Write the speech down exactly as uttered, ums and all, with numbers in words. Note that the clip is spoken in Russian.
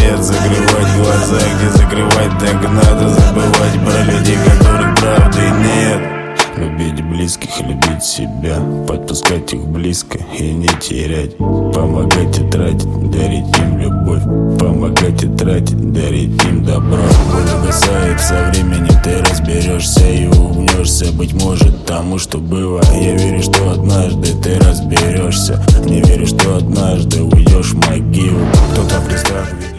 нет. Закрывать глаза, где закрывать так надо. Забывать про людей, которых правды нет. Любить близких, любить себя, подпускать их близко и не терять. Помогать и тратить, дарить им любовь. Помогать и тратить, дарить им добро. Боль угасает со временем, ты разберешься и улыбнешься. Быть может тому, что было. Я верю, что однажды ты разберешься. Не верю, что однажды уйдешь в могилу. Кто-то в крестах видит.